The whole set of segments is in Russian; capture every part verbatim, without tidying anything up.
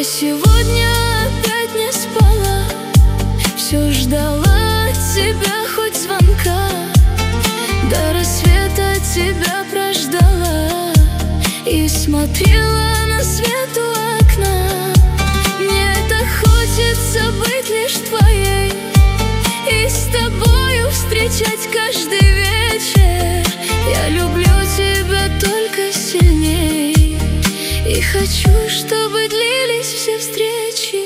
сегодня опять не спала, все ждала от тебя хоть звонка. До рассвета тебя прождала и смотрела на свет у окна. Мне так хочется быть лишь твоей и с тобою встречать каждый вечер. Я люблю тебя только сильней и хочу, чтобы длились все встречи.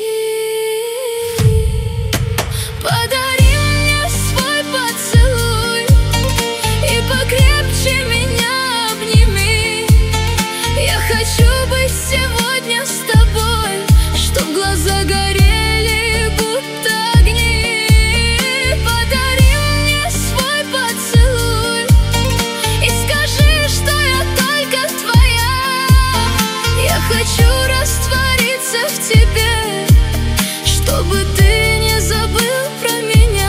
Подари мне свой поцелуй и покрепче меня обними. Я хочу быть сегодня с тобой, чтоб глаза горели, будто огни. Подари мне свой поцелуй и скажи, что я только твоя. Я хочу раствориться в тебе, чтобы ты не забыл про меня.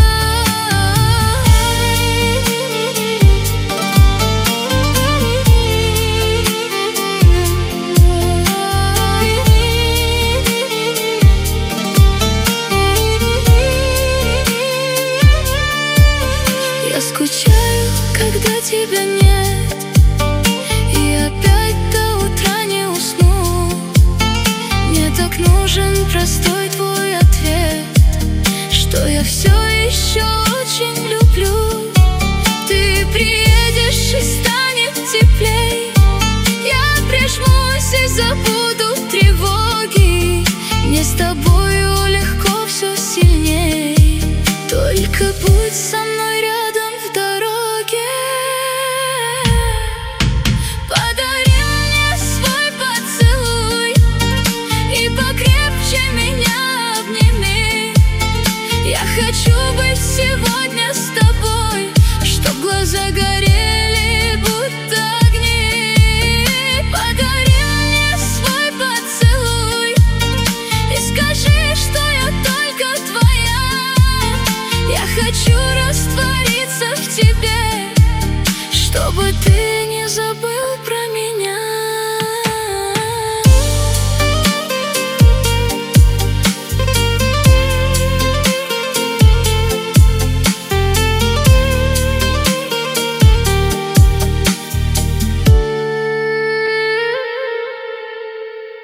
Я скучаю, когда тебя нет, и опять до утра не усну. Мне так нужен простой твой ответ, что я все еще очень люблю. Ты приедешь и станет теплей, я прижмусь и забуду.